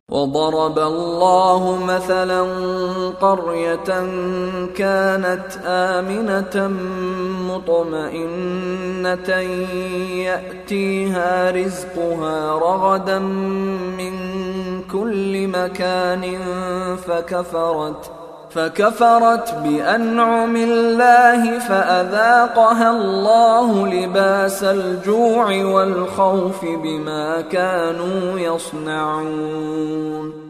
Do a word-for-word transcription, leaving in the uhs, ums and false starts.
وضرب الله مثلا قرية كانت آمنة مطمئنة يأتيها رزقها رغدا من كل مكان فكفرت فكفرت بأنعم الله فأذاقها الله لباس الجوع والخوف بما كانوا يصنعون